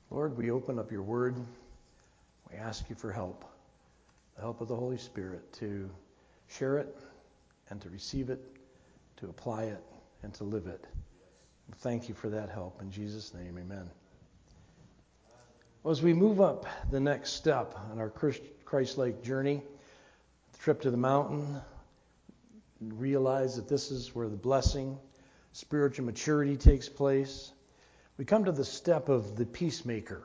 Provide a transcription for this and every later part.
Lord, we open up your word. We ask you for help, the help of the Holy Spirit to share it and to receive it, to apply it, and to live it. Thank you for that help. In Jesus' name, amen. Well, as we move up the next step on our Christ-like journey, the trip to the mountain, realize that this is where the blessing, spiritual maturity takes place. We come to the step of the peacemaker.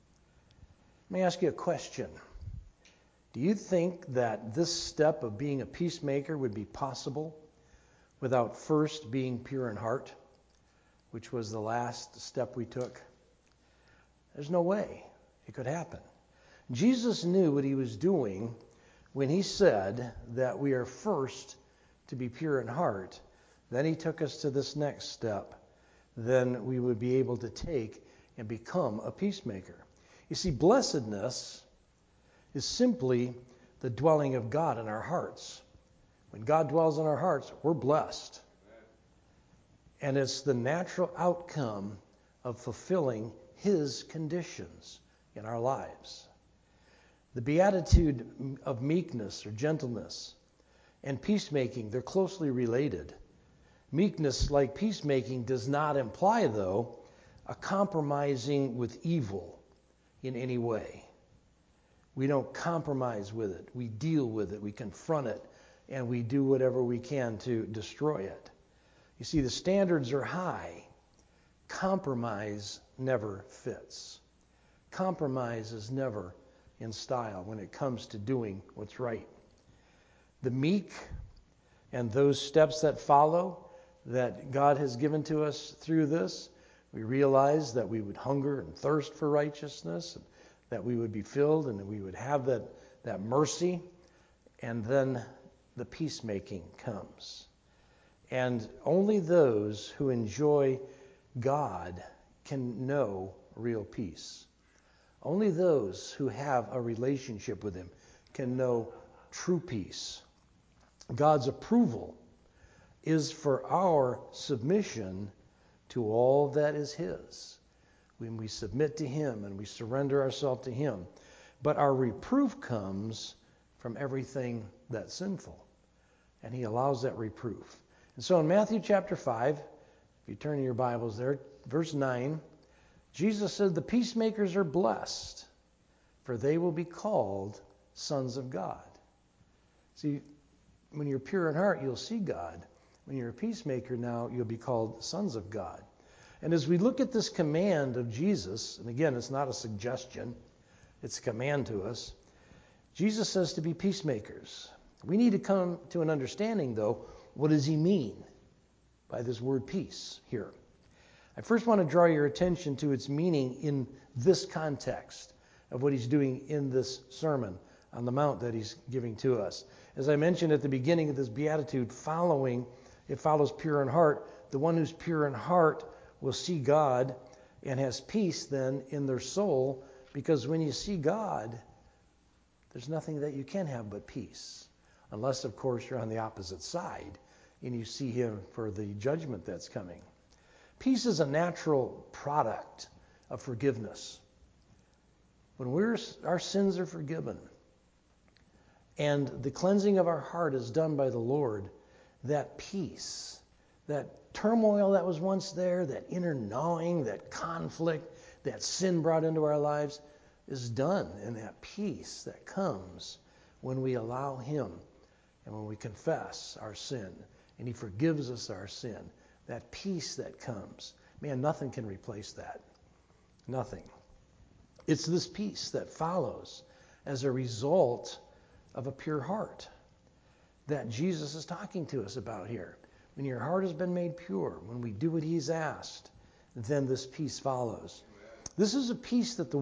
Let me ask you a question. Do you think that this step of being a peacemaker would be possible without first being pure in heart, which was the last step we took? There's no way it could happen. Jesus knew what he was doing when he said that we are first to be pure in heart. Then he took us to this next step. Then we would be able to take and become a peacemaker. You see, blessedness is simply the dwelling of God in our hearts. When God dwells in our hearts, we're blessed. And it's the natural outcome of fulfilling his conditions in our lives. The beatitude of meekness or gentleness and peacemaking, they're closely related. Meekness, like peacemaking, does not imply, though, a compromising with evil in any way. We don't compromise with it. We deal with it. We confront it. And we do whatever we can to destroy it. You see, the standards are high. Compromise never fits. Compromise is never in style when it comes to doing what's right. The meek and those steps that follow that God has given to us through this, we realize that we would hunger and thirst for righteousness, and that we would be filled and that we would have that mercy, and then the peacemaking comes. And only those who enjoy God can know real peace. Only those who have a relationship with him can know true peace. God's approval is for our submission to all that is his. When we submit to him and we surrender ourselves to him. But our reproof comes from everything that's sinful. And he allows that reproof. And so in Matthew chapter 5, if you turn to your Bibles there, verse 9, Jesus said, the peacemakers are blessed, for they will be called sons of God. See, when you're pure in heart, you'll see God. When you're a peacemaker now, you'll be called sons of God. And as we look at this command of Jesus, and again, it's not a suggestion, it's a command to us, Jesus says to be peacemakers. We need to come to an understanding, though, what does he mean by this word peace here? I first want to draw your attention to its meaning in this context of what he's doing in this sermon on the mount that he's giving to us. As I mentioned at the beginning of this beatitude, it follows pure in heart. The one who's pure in heart will see God and has peace then in their soul, because when you see God, there's nothing that you can have but peace. Unless, of course, you're on the opposite side and you see him for the judgment that's coming. Peace is a natural product of forgiveness. When our sins are forgiven and the cleansing of our heart is done by the Lord, that peace, that turmoil that was once there, that inner gnawing, that conflict, that sin brought into our lives is done. And that peace that comes when we allow him and when we confess our sin and he forgives us our sin, that peace that comes, man, nothing can replace that. Nothing. It's this peace that follows as a result of a pure heart that Jesus is talking to us about here. When your heart has been made pure, when we do what he's asked, then this peace follows. This is a peace that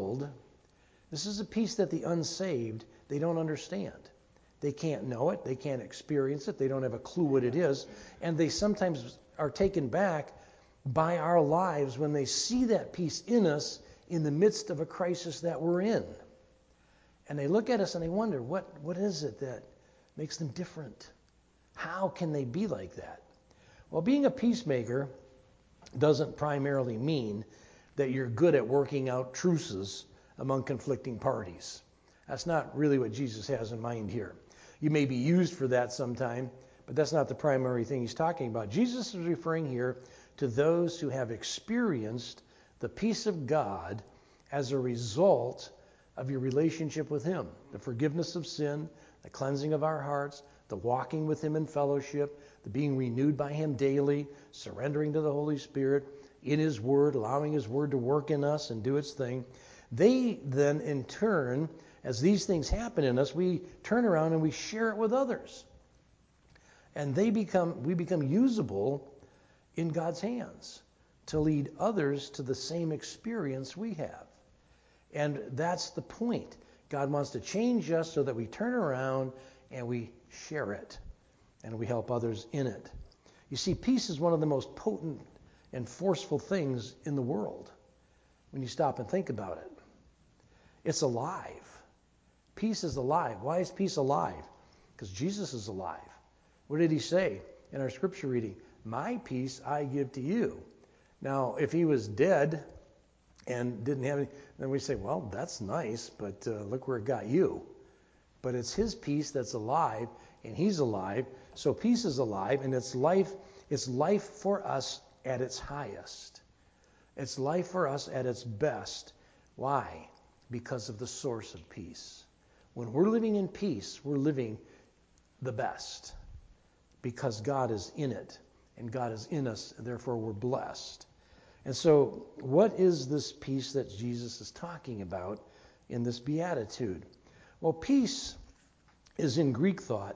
this is a peace that the unsaved, they don't understand. They can't know it. They can't experience it. They don't have a clue what it is. And they sometimes are taken back by our lives when they see that peace in us in the midst of a crisis that we're in. And they look at us and they wonder, what is it that makes them different? How can they be like that? Well, being a peacemaker doesn't primarily mean that you're good at working out truces among conflicting parties. That's not really what Jesus has in mind here. You may be used for that sometime, but that's not the primary thing he's talking about. Jesus is referring here to those who have experienced the peace of God as a result of your relationship with him. The forgiveness of sin, the cleansing of our hearts, the walking with him in fellowship, the being renewed by him daily, surrendering to the Holy Spirit in his word, allowing his word to work in us and do its thing. They then, in turn, as these things happen in us, we turn around and we share it with others. And we become usable in God's hands to lead others to the same experience we have. And that's the point. God wants to change us so that we turn around and we share it and we help others in it. You see, peace is one of the most potent and forceful things in the world when you stop and think about it. It's alive. Peace is alive. Why is peace alive? Because Jesus is alive. What did he say in our scripture reading? My peace I give to you. Now, if he was dead and didn't have any, then we say, well, that's nice, but look where it got you. But it's his peace that's alive, and he's alive. So peace is alive, and it's life for us at its highest. It's life for us at its best. Why? Because of the source of peace. When we're living in peace, we're living the best because God is in it, and God is in us, and therefore we're blessed. And so, what is this peace that Jesus is talking about in this beatitude? Well, peace is, in Greek thought,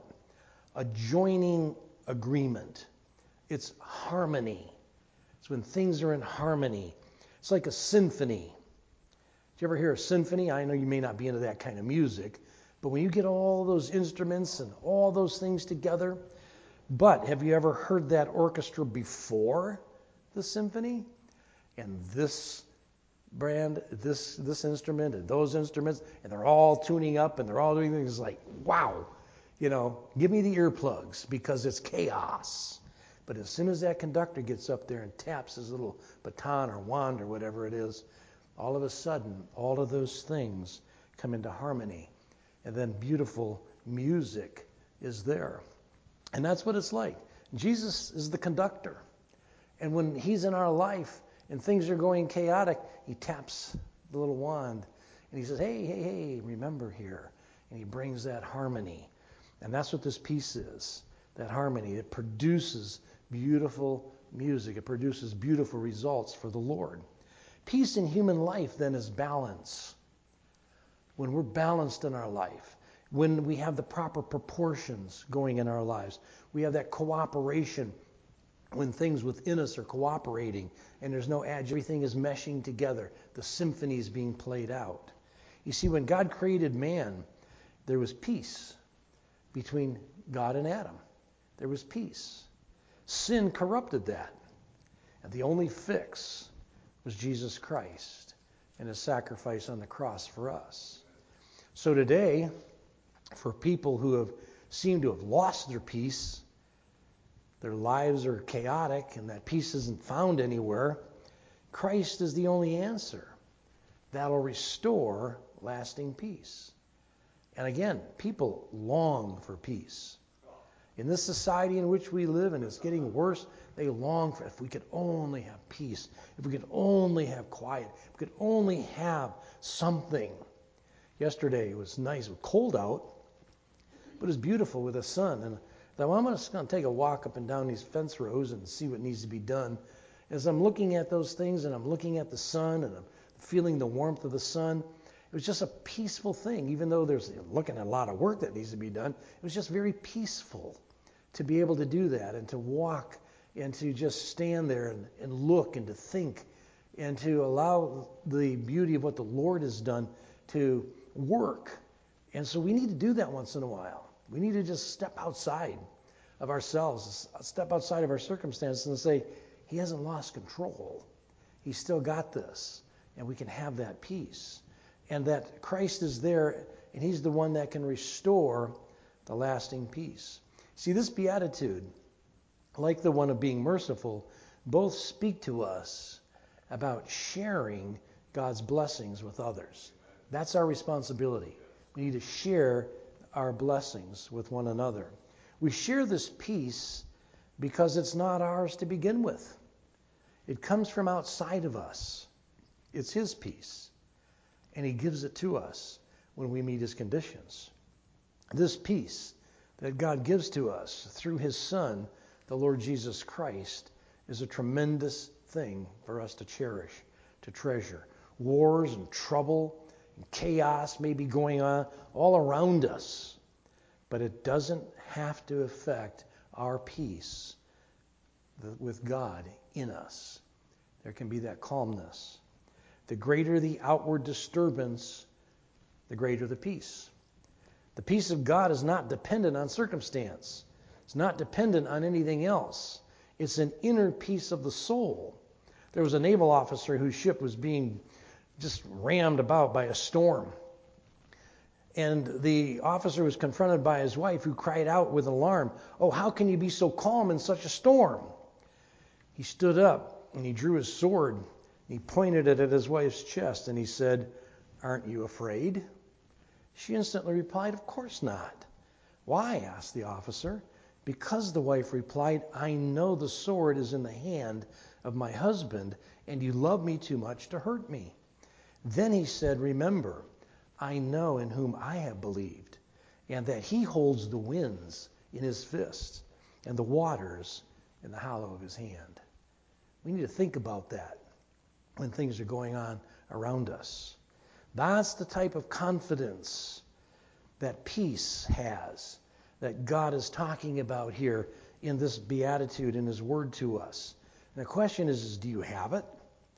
a joining agreement. It's harmony. It's when things are in harmony. It's like a symphony. Did you ever hear a symphony? I know you may not be into that kind of music, but when you get all those instruments and all those things together, but have you ever heard that orchestra before the symphony? And this brand, this instrument, and those instruments, and they're all tuning up, and they're all doing things like, wow, give me the earplugs, because it's chaos. But as soon as that conductor gets up there and taps his little baton or wand or whatever it is, all of a sudden, all of those things come into harmony. And then beautiful music is there. And that's what it's like. Jesus is the conductor. And when he's in our life and things are going chaotic, he taps the little wand and he says, hey, remember here. And he brings that harmony. And that's what this peace is, that harmony. It produces beautiful music. It produces beautiful results for the Lord. Peace in human life then is balance. When we're balanced in our life, when we have the proper proportions going in our lives, we have that cooperation when things within us are cooperating and there's no everything is meshing together, the symphony is being played out. You see, when God created man, there was peace between God and Adam. There was peace. Sin corrupted that. And the only fix was Jesus Christ and his sacrifice on the cross for us. So today, for people who have seemed to have lost their peace, their lives are chaotic and that peace isn't found anywhere, Christ is the only answer that'll restore lasting peace. And again, people long for peace. In this society in which we live, and it's getting worse, they long for, if we could only have peace, if we could only have quiet, if we could only have something. Yesterday it was nice, it was cold out, but it was beautiful with the sun. And I thought, well, I'm just going to take a walk up and down these fence rows and see what needs to be done. As I'm looking at those things and I'm looking at the sun and I'm feeling the warmth of the sun, it was just a peaceful thing. Even though there's looking at a lot of work that needs to be done, it was just very peaceful to be able to do that and to walk and to just stand there and look and to think and to allow the beauty of what the Lord has done to work. And so we need to do that once in a while. We need to just step outside of ourselves, step outside of our circumstances and say, he hasn't lost control. He's still got this. And we can have that peace. And that Christ is there, and he's the one that can restore the lasting peace. See, this beatitude, like the one of being merciful, both speak to us about sharing God's blessings with others. That's our responsibility. We need to share our blessings with one another. We share this peace because it's not ours to begin with. It comes from outside of us. It's His peace, and He gives it to us when we meet His conditions. This peace that God gives to us through His Son, the Lord Jesus Christ, is a tremendous thing for us to cherish, to treasure. Wars and trouble and chaos may be going on all around us, but it doesn't have to affect our peace with God in us. There can be that calmness. The greater the outward disturbance, the greater the peace. The peace of God is not dependent on circumstance. It's not dependent on anything else. It's an inner peace of the soul. There was a naval officer whose ship was being just rammed about by a storm. And the officer was confronted by his wife, who cried out with alarm, "Oh, how can you be so calm in such a storm?" He stood up and he drew his sword. He pointed it at his wife's chest and he said, "Aren't you afraid?" She instantly replied, "Of course not." "Why?" asked the officer. "Because," the wife replied, "I know the sword is in the hand of my husband, and you love me too much to hurt me." Then he said, "Remember, I know in whom I have believed, and that He holds the winds in His fist and the waters in the hollow of His hand." We need to think about that when things are going on around us. That's the type of confidence that peace has, that God is talking about here in this beatitude, in His word to us. And the question is, do you have it?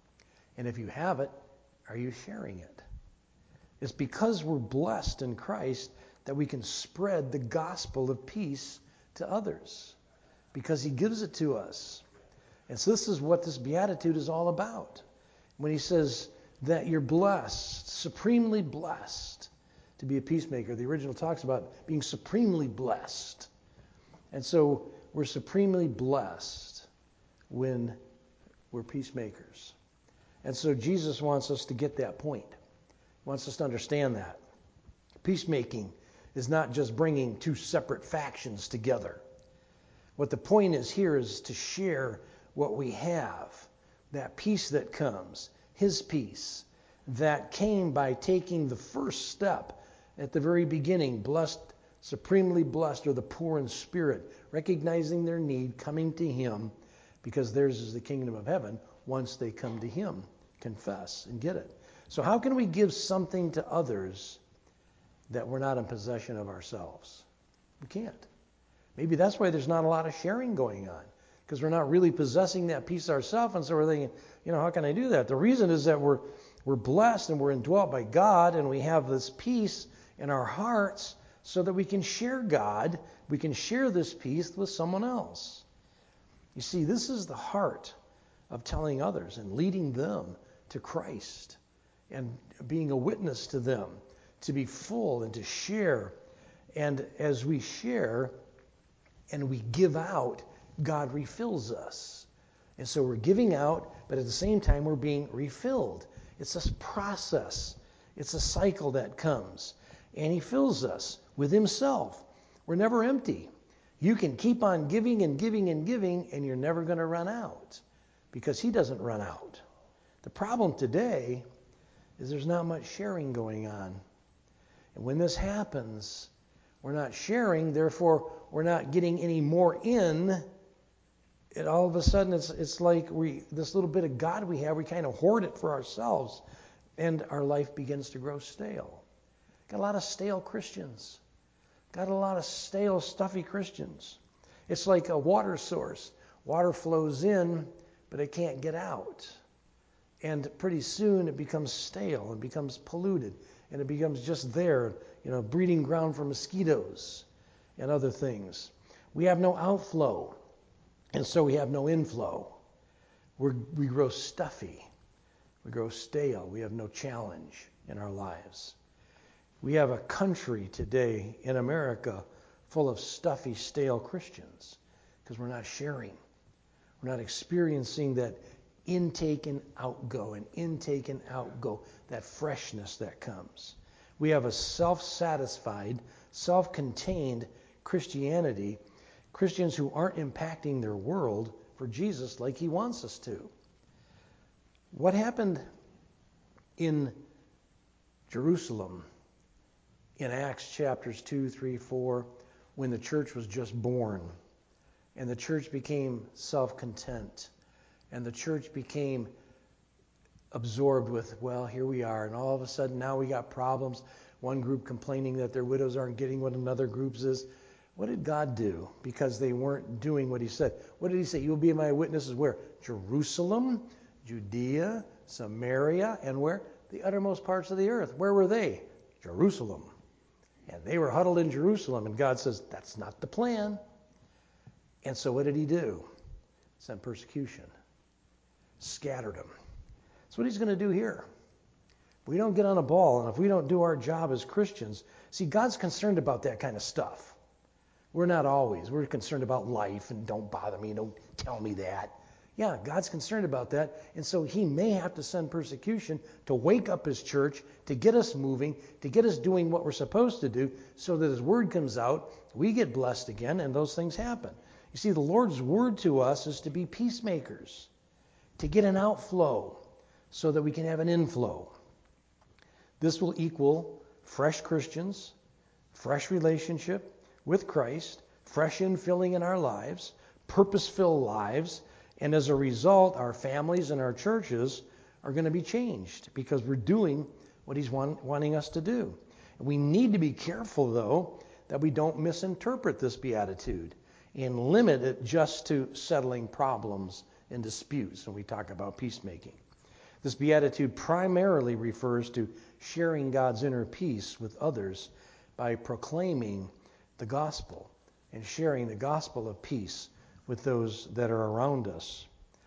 And if you have it, are you sharing it? It's because we're blessed in Christ that we can spread the gospel of peace to others, because He gives it to us. And so this is what this beatitude is all about. When He says that you're blessed, supremely blessed to be a peacemaker. The original talks about being supremely blessed. And so we're supremely blessed when we're peacemakers. And so Jesus wants us to get that point. He wants us to understand that. Peacemaking is not just bringing two separate factions together. What the point is here is to share what we have, that peace that comes, His peace, that came by taking the first step at the very beginning. Blessed, supremely blessed are the poor in spirit, recognizing their need, coming to Him, because theirs is the kingdom of heaven once they come to Him, confess, and get it. So how can we give something to others that we're not in possession of ourselves? We can't. Maybe that's why there's not a lot of sharing going on, because we're not really possessing that peace ourselves, and so we're thinking, how can I do that? The reason is that we're blessed and we're indwelt by God, and we have this peace in our hearts so that we can share God, we can share this peace with someone else. You see, this is the heart of telling others and leading them to Christ and being a witness to them, to be full and to share. And as we share and we give out, God refills us. And so we're giving out, but at the same time we're being refilled. It's a process. It's a cycle that comes. And He fills us with Himself. We're never empty. You can keep on giving and giving and giving, and you're never going to run out, because He doesn't run out. The problem today is there's not much sharing going on. And when this happens, we're not sharing, therefore we're not getting any more in. And all of a sudden it's like this little bit of God we have, we kind of hoard it for ourselves, and our life begins to grow stale. Got a lot of stale Christians. Got a lot of stale, stuffy Christians. It's like a water source. Water flows in, but it can't get out. And pretty soon it becomes stale and becomes polluted, and it becomes just there, breeding ground for mosquitoes and other things. We have no outflow, and so we have no inflow. We grow stuffy. We grow stale. We have no challenge in our lives. We have a country today in America full of stuffy, stale Christians because we're not sharing. We're not experiencing that intake and outgo, that freshness that comes. We have a self-satisfied, self-contained Christianity, Christians who aren't impacting their world for Jesus like he wants us to. What happened in Jerusalem in Acts chapters 2, 3, 4, when the church was just born, and the church became self-content, and the church became absorbed with, well, here we are, and all of a sudden now we got problems. One group complaining that their widows aren't getting what another group's is. What did God do? Because they weren't doing what he said. What did he say? You will be my witnesses where? Jerusalem, Judea, Samaria, and where? The uttermost parts of the earth. Where were they? Jerusalem. And they were huddled in Jerusalem, and God says, that's not the plan. And so what did he do? Sent persecution. Scattered them. That's what he's going to do here. If we don't get on a ball, and if we don't do our job as Christians, see, God's concerned about that kind of stuff. We're not always. We're concerned about life, and don't bother me, don't tell me that. Yeah, God's concerned about that, and so he may have to send persecution to wake up his church, to get us moving, to get us doing what we're supposed to do, so that his word comes out, we get blessed again, and those things happen. You see, the Lord's word to us is to be peacemakers, to get an outflow so that we can have an inflow. This will equal fresh Christians, fresh relationship with Christ, fresh infilling in our lives, purpose-filled lives, and as a result, our families and our churches are going to be changed because we're doing what he's wanting us to do. We need to be careful, though, that we don't misinterpret this beatitude and limit it just to settling problems and disputes when we talk about peacemaking. This beatitude primarily refers to sharing God's inner peace with others by proclaiming the gospel and sharing the gospel of peace with those that are around us.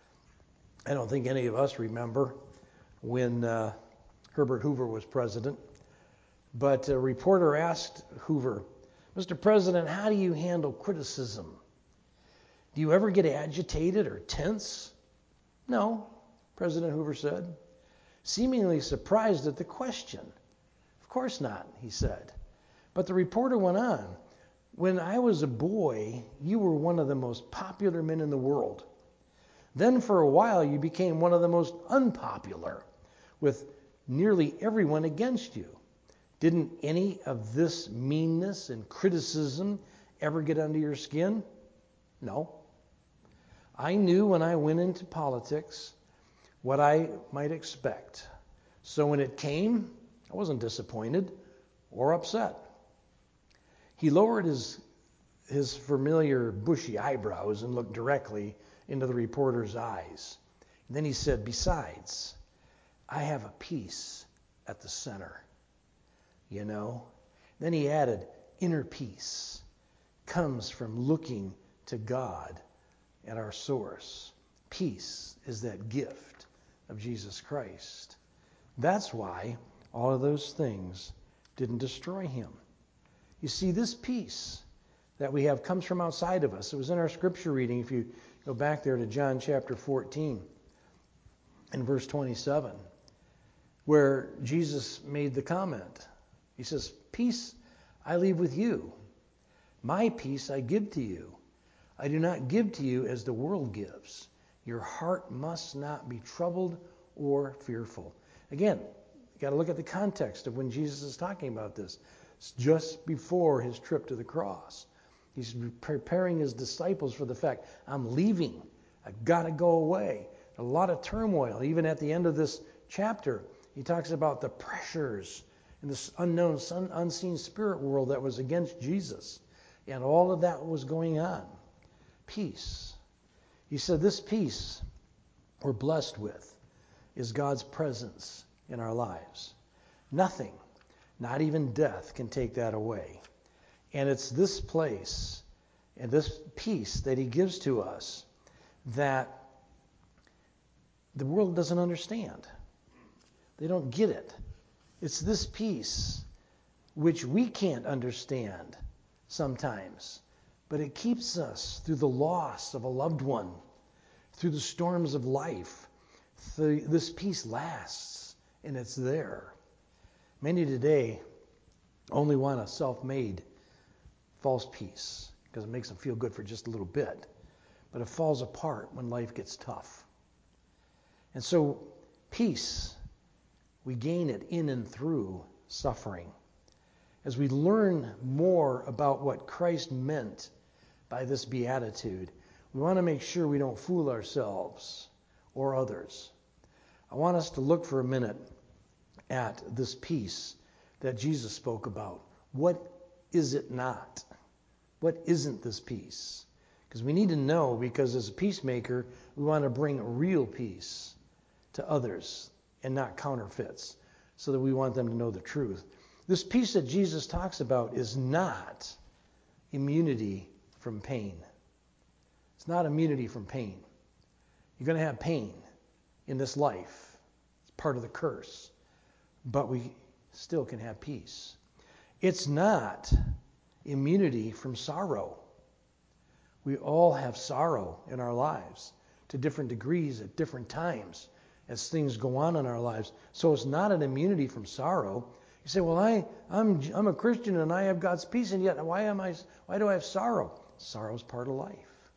I don't think any of us remember when Herbert Hoover was president, but a reporter asked Hoover, Mr. President, how do you handle criticism? Do you ever get agitated or tense? No, President Hoover said, seemingly surprised at the question. Of course not, he said. But the reporter went on, when I was a boy, you were one of the most popular men in the world. Then for a while, you became one of the most unpopular, with nearly everyone against you. Didn't any of this meanness and criticism ever get under your skin? No. I knew when I went into politics what I might expect. So when it came, I wasn't disappointed or upset. He lowered his familiar bushy eyebrows and looked directly into the reporter's eyes. And then he said, besides, I have a peace at the center. You know? Then he added, inner peace comes from looking to God at our source. Peace is that gift of Jesus Christ. That's why all of those things didn't destroy him. You see, this peace that we have comes from outside of us. It was in our scripture reading, if you go back there to John chapter 14 and verse 27, where Jesus made the comment. He says, peace I leave with you. My peace I give to you. I do not give to you as the world gives. Your heart must not be troubled or fearful. Again, you got to look at the context of when Jesus is talking about this. It's just before his trip to the cross. He's preparing his disciples for the fact, I'm leaving. I've got to go away. A lot of turmoil. Even at the end of this chapter, he talks about the pressures in this unknown, unseen spirit world that was against Jesus. And all of that was going on. Peace. He said this peace we're blessed with is God's presence in our lives. Nothing, not even death, can take that away. And it's this place and this peace that he gives to us that the world doesn't understand. They don't get it. It's this peace which we can't understand sometimes, but it keeps us through the loss of a loved one, through the storms of life, this peace lasts, and it's there. Many today only want a self-made false peace because it makes them feel good for just a little bit. But it falls apart when life gets tough. And so peace, we gain it in and through suffering. As we learn more about what Christ meant by this beatitude, we want to make sure we don't fool ourselves or others. I want us to look for a minute at this peace that Jesus spoke about. What is it not? What isn't this peace? Because we need to know, because as a peacemaker, we want to bring real peace to others and not counterfeits, so that we want them to know the truth. This peace that Jesus talks about is not immunity from pain. It's not immunity from pain. You're going to have pain in this life. It's part of the curse. But we still can have peace. It's not immunity from sorrow. We all have sorrow in our lives to different degrees at different times as things go on in our lives. So it's not an immunity from sorrow. You say, well, I'm a Christian and I have God's peace, and yet why do I have sorrow? Sorrow is part of life.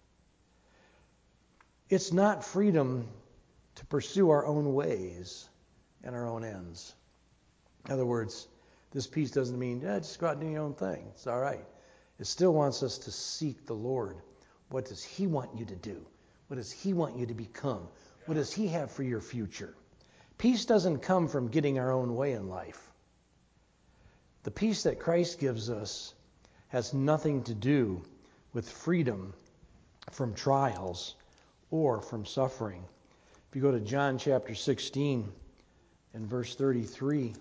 It's not freedom to pursue our own ways and our own ends. In other words, this peace doesn't mean, just go out and do your own thing. It's all right. It still wants us to seek the Lord. What does He want you to do? What does He want you to become? What does He have for your future? Peace doesn't come from getting our own way in life. The peace that Christ gives us has nothing to do with freedom from trials or from suffering. If you go to John chapter 16 and verse 33,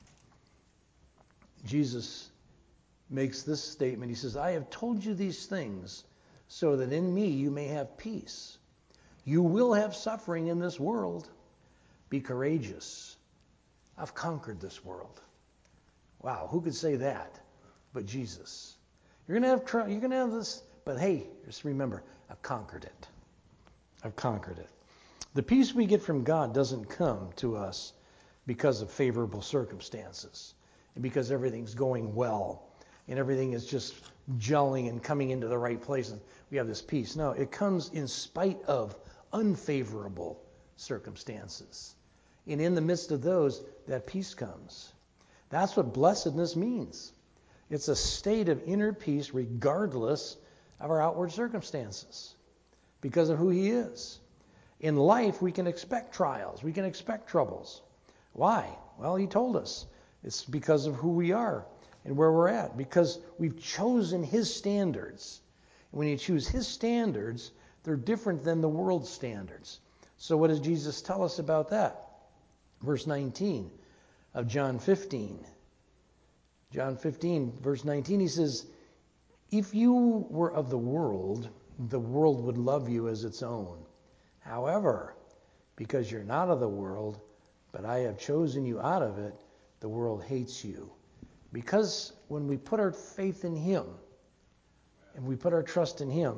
Jesus makes this statement. He says, I have told you these things so that in me you may have peace. You will have suffering in this world. Be courageous. I've conquered this world. Wow, who could say that but Jesus? You're going to have this, but hey, just remember, I've conquered it. I've conquered it. The peace we get from God doesn't come to us because of favorable circumstances and because everything's going well and everything is just gelling and coming into the right place and we have this peace. No, it comes in spite of unfavorable circumstances. And in the midst of those, that peace comes. That's what blessedness means. It's a state of inner peace regardless of our outward circumstances because of who He is. In life, we can expect trials. We can expect troubles. Why? Well, He told us. It's because of who we are and where we're at, because we've chosen His standards. And when you choose His standards, they're different than the world's standards. So what does Jesus tell us about that? Verse 19 of John 15. John 15, verse 19, He says, if you were of the world would love you as its own. However, because you're not of the world, but I have chosen you out of it, the world hates you. Because when we put our faith in Him, and we put our trust in Him,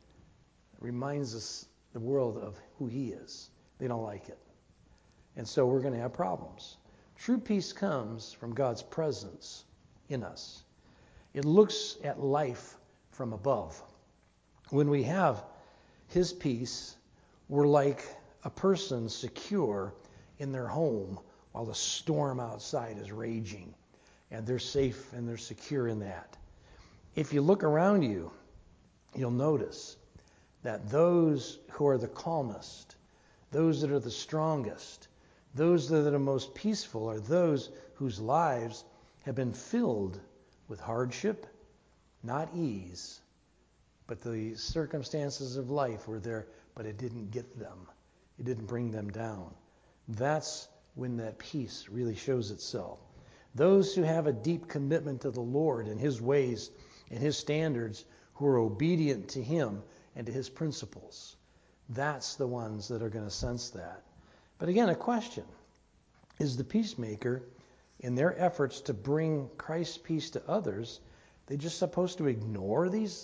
it reminds us, the world, of who He is. They don't like it. And so we're going to have problems. True peace comes from God's presence in us. It looks at life from above. When we have His peace, we're like a person secure in their home while the storm outside is raging. And they're safe and they're secure in that. If you look around you, you'll notice that those who are the calmest, those that are the strongest, those that are most peaceful are those whose lives have been filled with hardship, not ease, but the circumstances of life were there, but it didn't get them. It didn't bring them down. That's when that peace really shows itself. Those who have a deep commitment to the Lord and His ways and His standards, who are obedient to Him and to His principles, that's the ones that are going to sense that. But again, a question. Is the peacemaker, in their efforts to bring Christ's peace to others, they just supposed to ignore these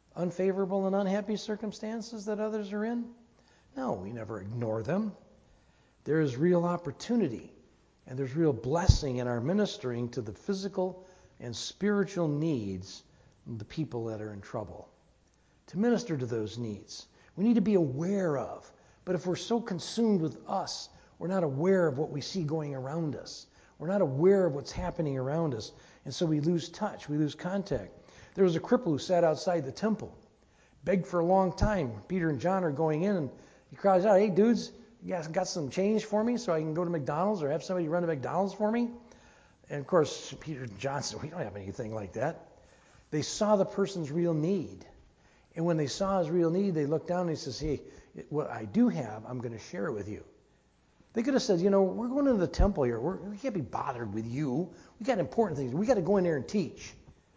unfavorable and unhappy circumstances that others are in? No, we never ignore them. there is real opportunity and there's real blessing in our ministering to the physical and spiritual needs of the people that are in trouble. To minister to those needs, we need to be aware of. But if we're so consumed with us, we're not aware of what we see going around us. We're not aware of what's happening around us. And so we lose touch, we lose contact. There was a cripple who sat outside the temple, begged for a long time. Peter and John are going in, and he cries out, "Hey, dudes, you guys got some change for me so I can go to McDonald's or have somebody run to McDonald's for me?" And of course, Peter and John said, "We don't have anything like that." They saw the person's real need. And when they saw his real need, they looked down and he says, "Hey, what I do have, I'm going to share it with you." They could have said, we're going to the temple here. We can't be bothered with you. We got important things. We got to go in there and teach.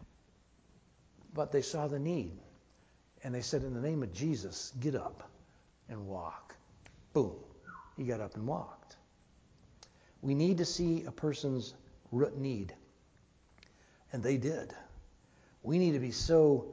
But they saw the need. And they said, "In the name of Jesus, get up and walk." Boom. He got up and walked. We need to see a person's root need. And they did. We need to be so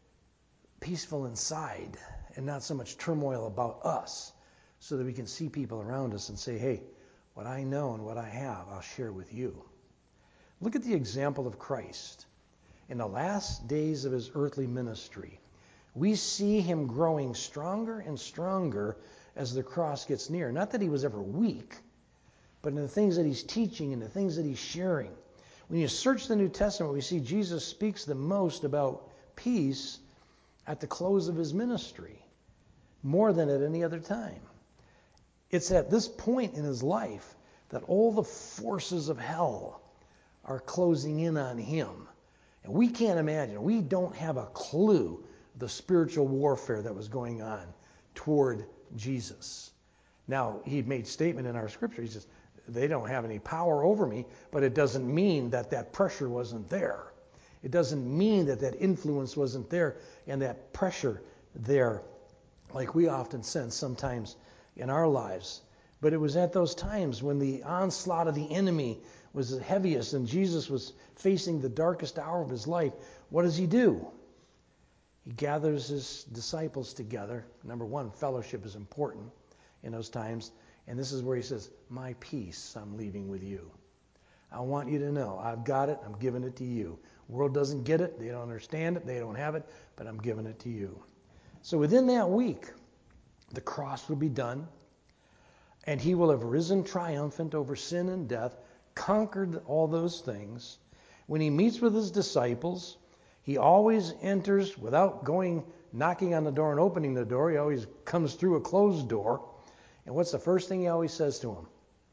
peaceful inside and not so much turmoil about us, so that we can see people around us and say, "Hey, what I know and what I have, I'll share with you." Look at the example of Christ. In the last days of his earthly ministry, we see him growing stronger and stronger as the cross gets near. Not that he was ever weak, but in the things that he's teaching and the things that he's sharing. When you search the New Testament, we see Jesus speaks the most about peace at the close of his ministry, more than at any other time. It's at this point in his life that all the forces of hell are closing in on him. And we can't imagine, we don't have a clue the spiritual warfare that was going on toward Jesus. Now, he made statement in our scripture, he says, "They don't have any power over me," but it doesn't mean that that pressure wasn't there. It doesn't mean that that influence wasn't there and that pressure there, like we often sense sometimes in our lives. But it was at those times when the onslaught of the enemy was the heaviest and Jesus was facing the darkest hour of his life. What does he do? He gathers his disciples together. Number one, fellowship is important in those times. And this is where he says, "My peace I'm leaving with you. I want you to know I've got it. I'm giving it to you. The world doesn't get it. They don't understand it. They don't have it. But I'm giving it to you." So within that week, the cross will be done, and he will have risen triumphant over sin and death, conquered all those things. When he meets with his disciples, he always enters without going knocking on the door and opening the door. He always comes through a closed door. And what's the first thing he always says to them?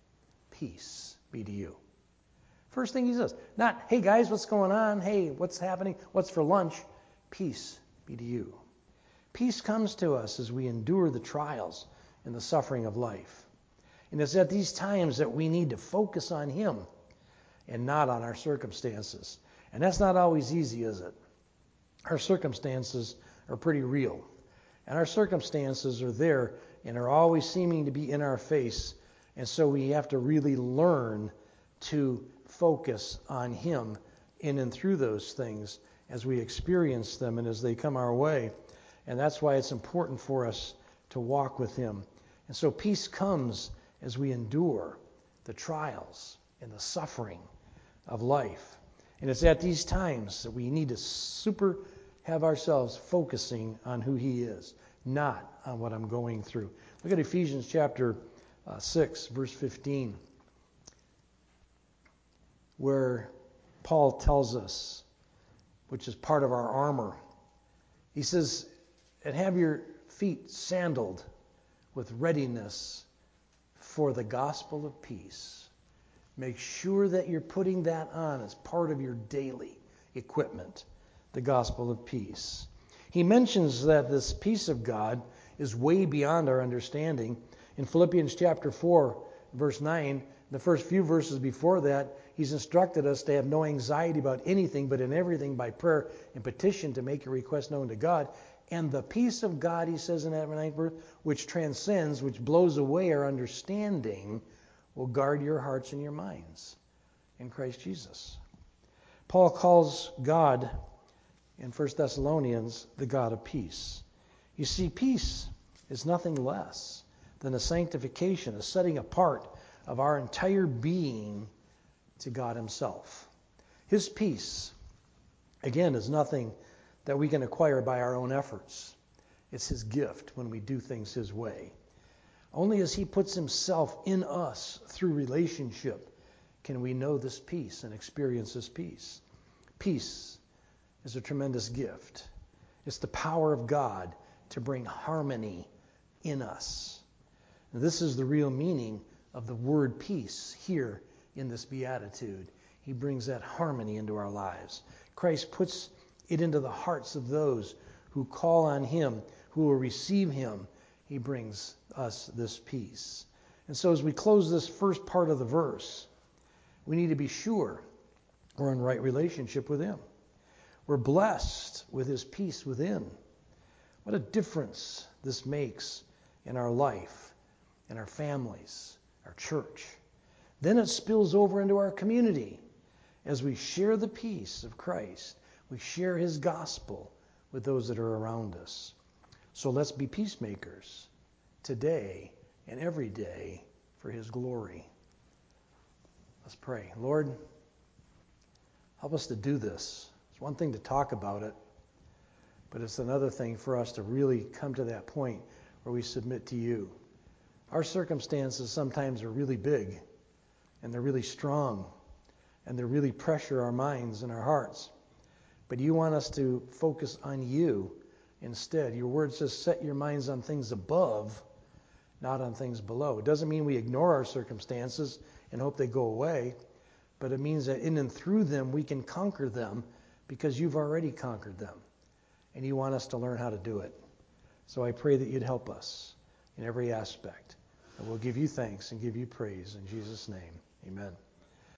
"Peace be to you." First thing he says. Not, "Hey guys, what's going on? Hey, what's happening? What's for lunch?" Peace be to you. Peace comes to us as we endure the trials and the suffering of life. And it's at these times that we need to focus on him and not on our circumstances. And that's not always easy, is it? Our circumstances are pretty real. And our circumstances are there and are always seeming to be in our face. And so we have to really learn to focus on him in and through those things as we experience them and as they come our way. And that's why it's important for us to walk with him. And so peace comes as we endure the trials and the suffering of life. And it's at these times that we need to have ourselves focusing on who he is, not on what I'm going through. Look at Ephesians chapter 6, verse 15, where Paul tells us, which is part of our armor. He says, "And have your feet sandaled with readiness for the gospel of peace." Make sure that you're putting that on as part of your daily equipment, the gospel of peace. He mentions that this peace of God is way beyond our understanding. In Philippians chapter 4, verse 9, the first few verses before that, he's instructed us to have no anxiety about anything, but in everything by prayer and petition to make your request known to God. And the peace of God, he says in that 9th verse, which transcends, which blows away our understanding, will guard your hearts and your minds in Christ Jesus. Paul calls God in 1 Thessalonians the God of peace. You see, peace is nothing less than a sanctification, a setting apart of our entire being to God himself. His peace, again, is nothing that we can acquire by our own efforts. It's his gift when we do things his way. Only as he puts himself in us through relationship can we know this peace and experience this peace. Peace is a tremendous gift. It's the power of God to bring harmony in us. And this is the real meaning of the word peace here in this beatitude. He brings that harmony into our lives. Christ puts it into the hearts of those who call on him, who will receive him. He brings us this peace. And so as we close this first part of the verse, we need to be sure we're in right relationship with him. We're blessed with his peace within. What a difference this makes in our life, in our families, our church. Then it spills over into our community. As we share the peace of Christ, we share his gospel with those that are around us. So let's be peacemakers today and every day for his glory. Let's pray. Lord, help us to do this. It's one thing to talk about it, but it's another thing for us to really come to that point where we submit to you. Our circumstances sometimes are really big, and they're really strong, and they really pressure our minds and our hearts. But you want us to focus on you instead. Your word says set your minds on things above, not on things below. It doesn't mean we ignore our circumstances and hope they go away, but it means that in and through them we can conquer them because you've already conquered them. And you want us to learn how to do it. So I pray that you'd help us in every aspect. And we'll give you thanks and give you praise in Jesus' name. Amen.